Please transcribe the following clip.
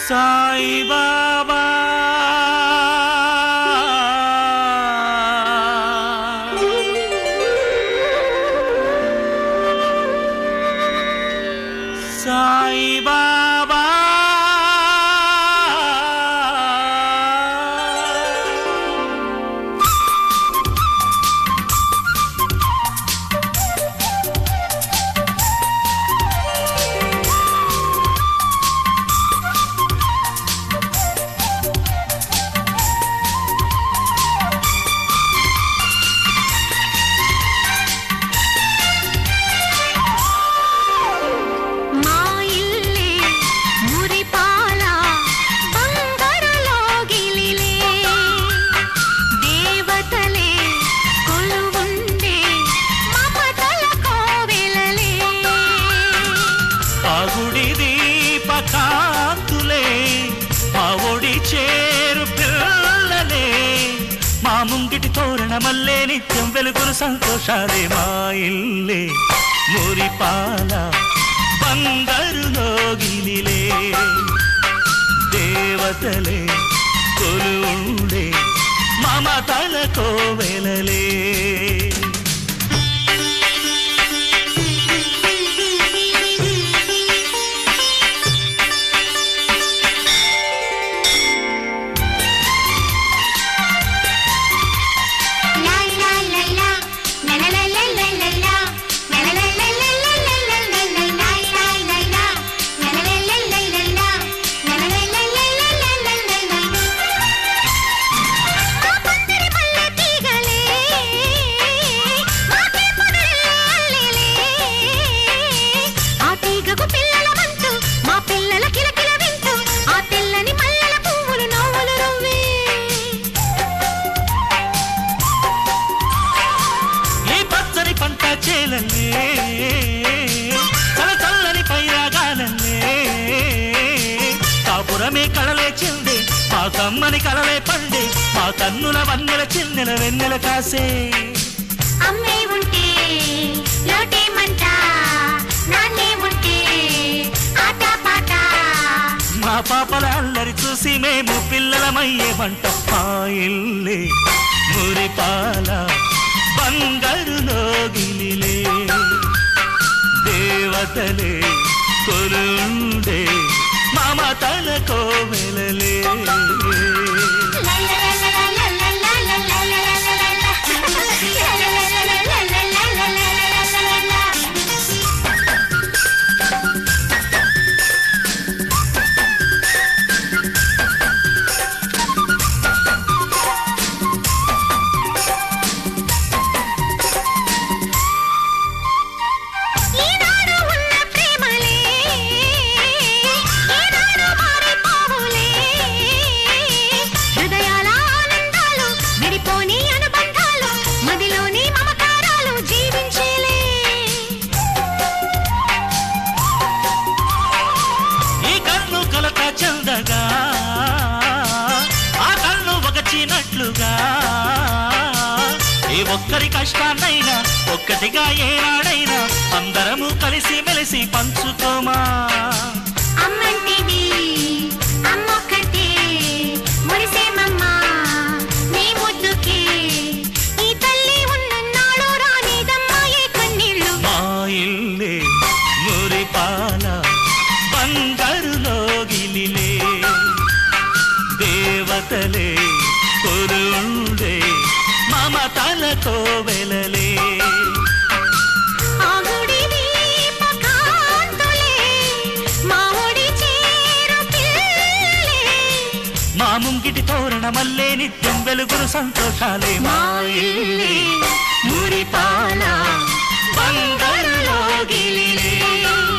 సాయి బాబా సాయి బాబా ముంగిటి తోరణ మల్లే నిత్యం వెలుగురు సంతోషాలే మా ఇల్లే మురిపాల బంగారు లోగిలిలే దేవతలే కొలుండే మమతల కోవెలలే చల్లని పైరాగాలే కాపురమే కళలే చిందే మా కమ్మని కళలే పండే మా కన్నుల వన్నెల చిన్నెల వెన్నెల కాసే అమ్మే ఉంటే లోటేమంట నాన్నే ఉంటే ఆట పాట మా పాపల అల్లరి చూసి మేము పిల్లలమయ్యేమంట మా ఇల్లే మురిపాల బంగారు లోగిలిలే దేవతలే కొలుండే మమతల కోవెలలే ఒక్కరి కష్టాన్నైనా ఒక్కటిగా ఏనాడైనా అందరము కలిసి మెలిసి పంచుకోమా అమ్మంటిది అమ్మొక్కటే మురిసేమమ్మా నీ ముద్దుకే ఈ తల్లి ఉన్నన్నాడు రానిదమ్మా ఏ కన్నీళ్ళు మా ఇల్లే మురిపాల బంగారు లోగిలిలే దేవతలే కొలుండే మమతల కోవెలలే మా ముంగిటి తోరణ మల్లే నిత్యం వెలుగురు సంతోషాలే మా ఇల్లే మురిపాల బంగారు లోగిలిలే